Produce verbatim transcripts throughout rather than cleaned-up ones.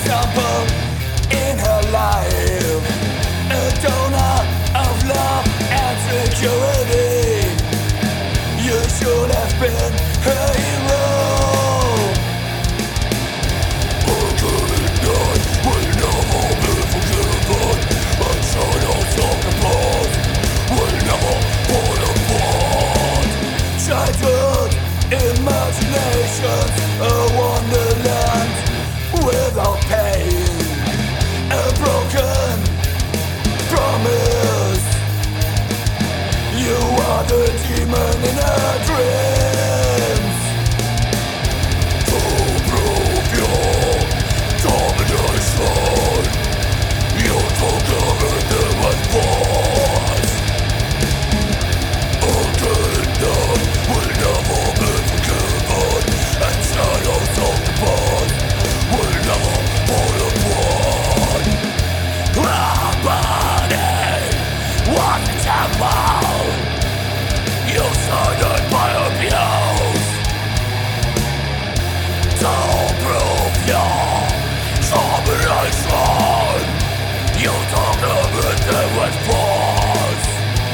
example in her life, a donor of love and security. You should have been her hero. I couldn't die, will never be forgiven. A shadows of the past will never fall apart. Childhood imaginations, a wonderland without pain, a broken promise. You are the demon in her dreams. To prove your domination, you took everything with force. A kingdom will never be forgiven, and shadows of the past will never fall apart. Our body was a temple, you surrendered by abuse. To prove your domination, you took everything with force.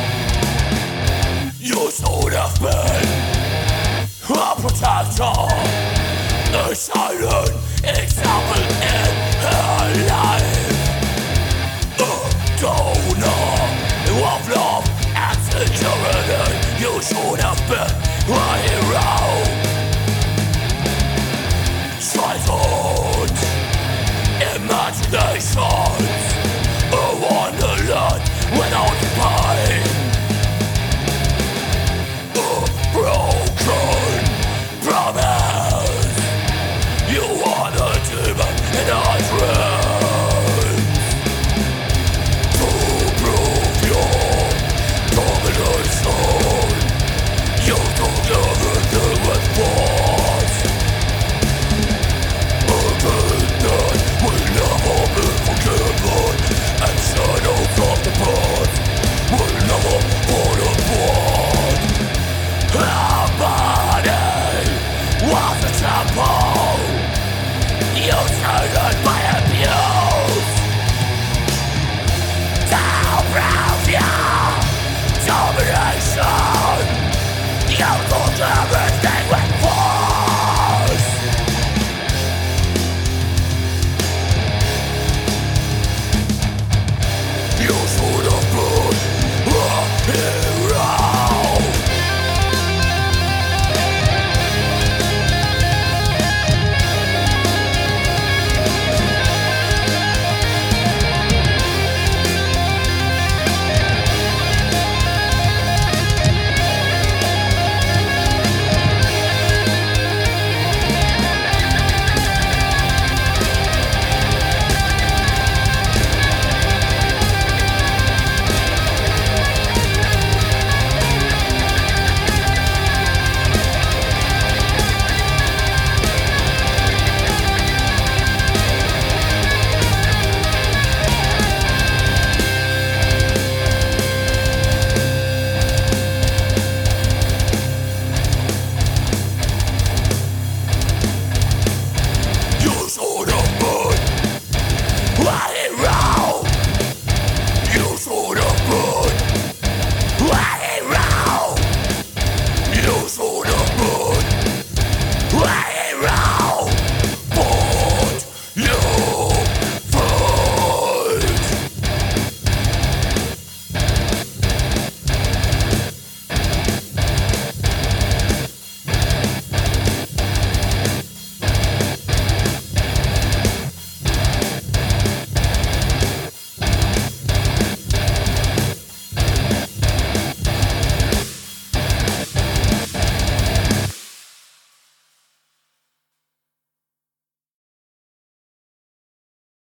You should have been a protector, a silent example in her life, a donor of love and security. You should have